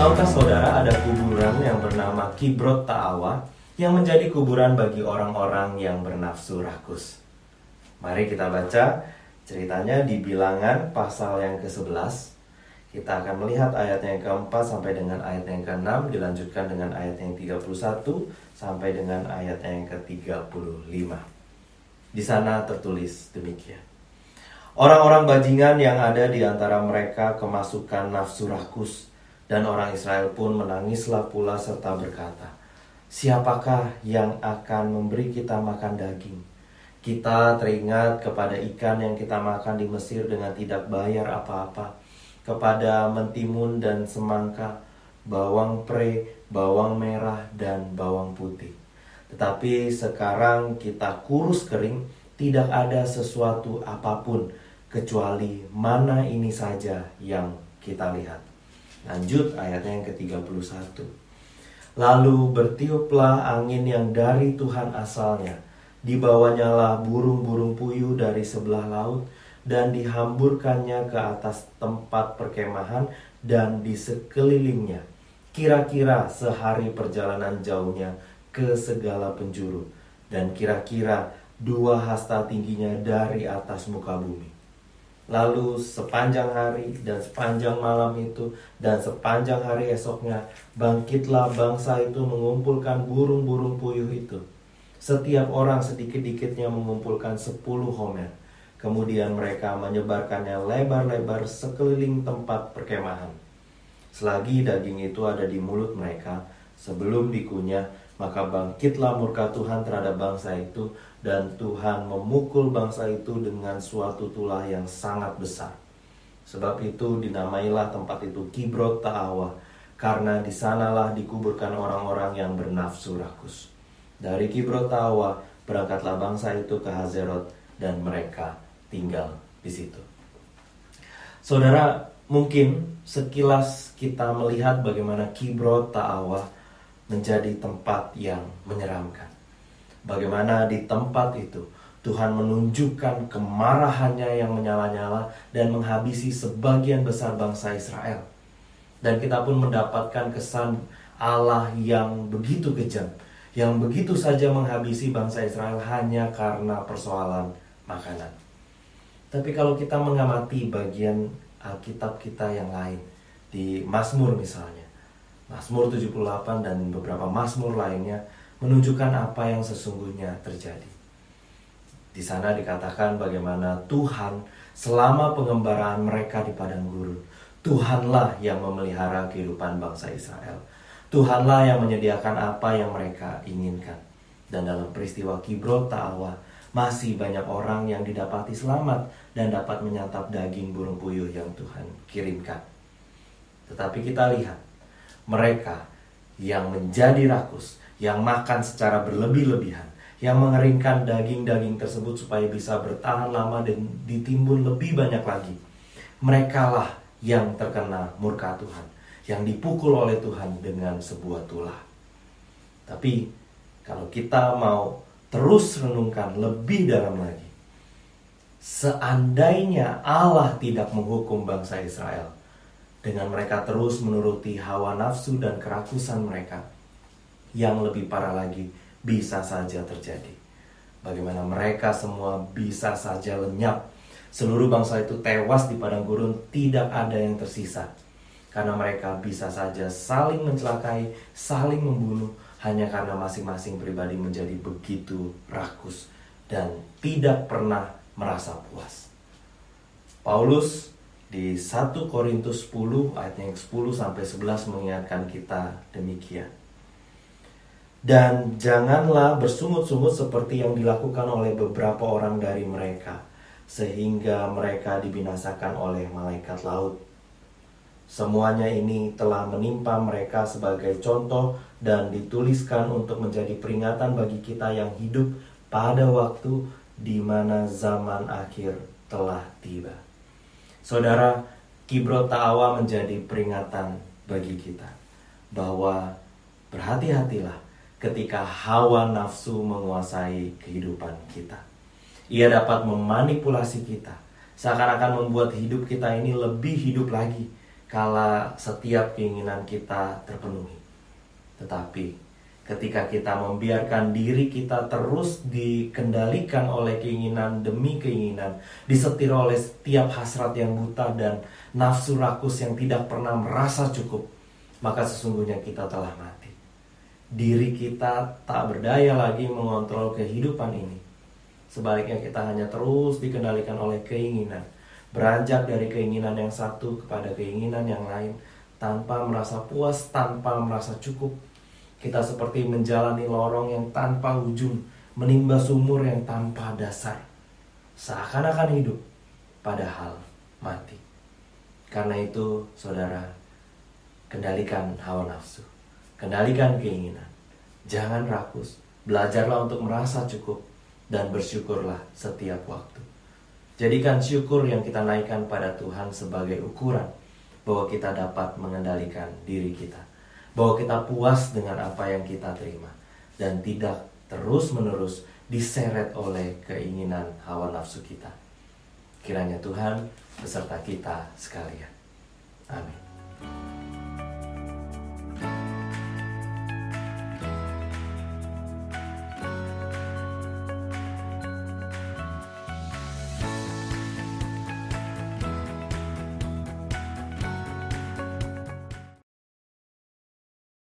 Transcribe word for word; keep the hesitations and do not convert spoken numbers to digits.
Tahukah saudara ada kuburan yang bernama Kibrot Ta'awa yang menjadi kuburan bagi orang-orang yang bernafsu rakus? Mari kita baca ceritanya di Bilangan pasal yang kesebelas. Kita akan melihat ayat yang keempat sampai dengan ayat yang keenam, dilanjutkan dengan ayat yang tiga puluh satu sampai dengan ayat yang ke tiga puluh lima. Di sana tertulis demikian. Orang-orang bajingan yang ada di antara mereka kemasukan nafsu rakus, dan orang Israel pun menangislah pula serta berkata, "Siapakah yang akan memberi kita makan daging? Kita teringat kepada ikan yang kita makan di Mesir dengan tidak bayar apa-apa, kepada mentimun dan semangka, bawang pre, bawang merah, dan bawang putih. Tetapi sekarang kita kurus kering, tidak ada sesuatu apapun, kecuali mana ini saja yang kita lihat." Lanjut ayatnya yang ke tiga puluh satu. Lalu bertiuplah angin yang dari Tuhan asalnya, dibawanyalah burung-burung puyuh dari sebelah laut, dan dihamburkannya ke atas tempat perkemahan dan di sekelilingnya, kira-kira sehari perjalanan jauhnya ke segala penjuru, dan kira-kira dua hasta tingginya dari atas muka bumi. Lalu sepanjang hari dan sepanjang malam itu dan sepanjang hari esoknya, bangkitlah bangsa itu mengumpulkan burung-burung puyuh itu. Setiap orang sedikit-dikitnya mengumpulkan sepuluh homer. Kemudian mereka menyebarkannya lebar-lebar sekeliling tempat perkemahan. Selagi daging itu ada di mulut mereka, sebelum dikunyah, maka bangkitlah murka Tuhan terhadap bangsa itu, dan Tuhan memukul bangsa itu dengan suatu tulah yang sangat besar. Sebab itu dinamailah tempat itu Kibrot Ta'awa, karena di sanalah dikuburkan orang-orang yang bernafsu rakus. Dari Kibrot Ta'awa berangkatlah bangsa itu ke Hazerot, dan mereka tinggal di situ. Saudara, mungkin sekilas kita melihat bagaimana Kibrot Ta'awa menjadi tempat yang menyeramkan. Bagaimana di tempat itu Tuhan menunjukkan kemarahannya yang menyala-nyala dan menghabisi sebagian besar bangsa Israel. Dan kita pun mendapatkan kesan Allah yang begitu kejam, yang begitu saja menghabisi bangsa Israel hanya karena persoalan makanan. Tapi kalau kita mengamati bagian Alkitab kita yang lain, di Mazmur misalnya, Mazmur tujuh puluh delapan dan beberapa Mazmur lainnya menunjukkan apa yang sesungguhnya terjadi. Di sana dikatakan bagaimana Tuhan selama pengembaraan mereka di padang gurun, Tuhanlah yang memelihara kehidupan bangsa Israel. Tuhanlah yang menyediakan apa yang mereka inginkan. Dan dalam peristiwa Kibrot Ta'awa, masih banyak orang yang didapati selamat dan dapat menyantap daging burung puyuh yang Tuhan kirimkan. Tetapi kita lihat, mereka yang menjadi rakus, yang makan secara berlebih-lebihan, yang mengeringkan daging-daging tersebut supaya bisa bertahan lama dan ditimbun lebih banyak lagi, merekalah yang terkena murka Tuhan, yang dipukul oleh Tuhan dengan sebuah tulah. Tapi kalau kita mau terus renungkan lebih dalam lagi, seandainya Allah tidak menghukum bangsa Israel dengan mereka terus menuruti hawa nafsu dan kerakusan mereka, yang lebih parah lagi bisa saja terjadi. Bagaimana mereka semua bisa saja lenyap. Seluruh bangsa itu tewas di padang gurun, tidak ada yang tersisa. Karena mereka bisa saja saling mencelakai, saling membunuh, hanya karena masing-masing pribadi menjadi begitu rakus dan tidak pernah merasa puas. Paulus di satu Korintus sepuluh ayat yang sepuluh sampai sebelas mengingatkan kita demikian. Dan janganlah bersungut-sungut seperti yang dilakukan oleh beberapa orang dari mereka, sehingga mereka dibinasakan oleh malaikat laut. Semuanya ini telah menimpa mereka sebagai contoh dan dituliskan untuk menjadi peringatan bagi kita yang hidup pada waktu di mana zaman akhir telah tiba. Saudara, Kibrot Ta'awa menjadi peringatan bagi kita bahwa berhati-hatilah ketika hawa nafsu menguasai kehidupan kita. Ia dapat memanipulasi kita, seakan-akan membuat hidup kita ini lebih hidup lagi, kala setiap keinginan kita terpenuhi. Tetapi ketika kita membiarkan diri kita terus dikendalikan oleh keinginan demi keinginan, disetir oleh setiap hasrat yang buta dan nafsu rakus yang tidak pernah merasa cukup, maka sesungguhnya kita telah mati. Diri kita tak berdaya lagi mengontrol kehidupan ini. Sebaliknya kita hanya terus dikendalikan oleh keinginan, beranjak dari keinginan yang satu kepada keinginan yang lain, tanpa merasa puas, tanpa merasa cukup. Kita seperti menjalani lorong yang tanpa ujung, menimba sumur yang tanpa dasar. Seakan-akan hidup, padahal mati. Karena itu, saudara, kendalikan hawa nafsu, kendalikan keinginan. Jangan rakus, belajarlah untuk merasa cukup, dan bersyukurlah setiap waktu. Jadikan syukur yang kita naikkan pada Tuhan sebagai ukuran bahwa kita dapat mengendalikan diri kita, bahwa kita puas dengan apa yang kita terima, dan tidak terus-menerus diseret oleh keinginan hawa nafsu kita. Kiranya Tuhan beserta kita sekalian. Amin.